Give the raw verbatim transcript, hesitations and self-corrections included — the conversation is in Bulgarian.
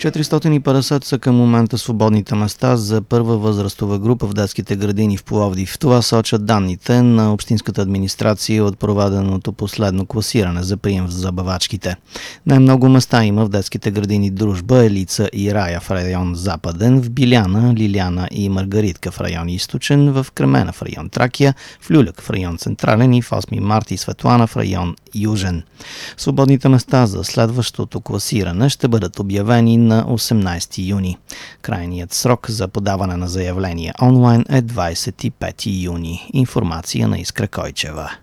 четиристотин и петдесет са към момента свободните места за първа възрастова група в детските градини в Пловдив. Това сочат данните на Общинската администрация от проведеното последно класиране за прием в забавачките. Най-много места има в детските градини Дружба, Елица и Рая в район Западен, в Биляна, Лиляна и Маргаритка в район Източен, в Кремена в район Тракия, в Люляк в район Централен и в осми март и Светлана в район Южен. Свободните места за следващото класиране ще бъдат обявени на осемнадесети юни. Крайният срок за подаване на заявления онлайн е двадесет и пети юни. Информация на Искра Койчева.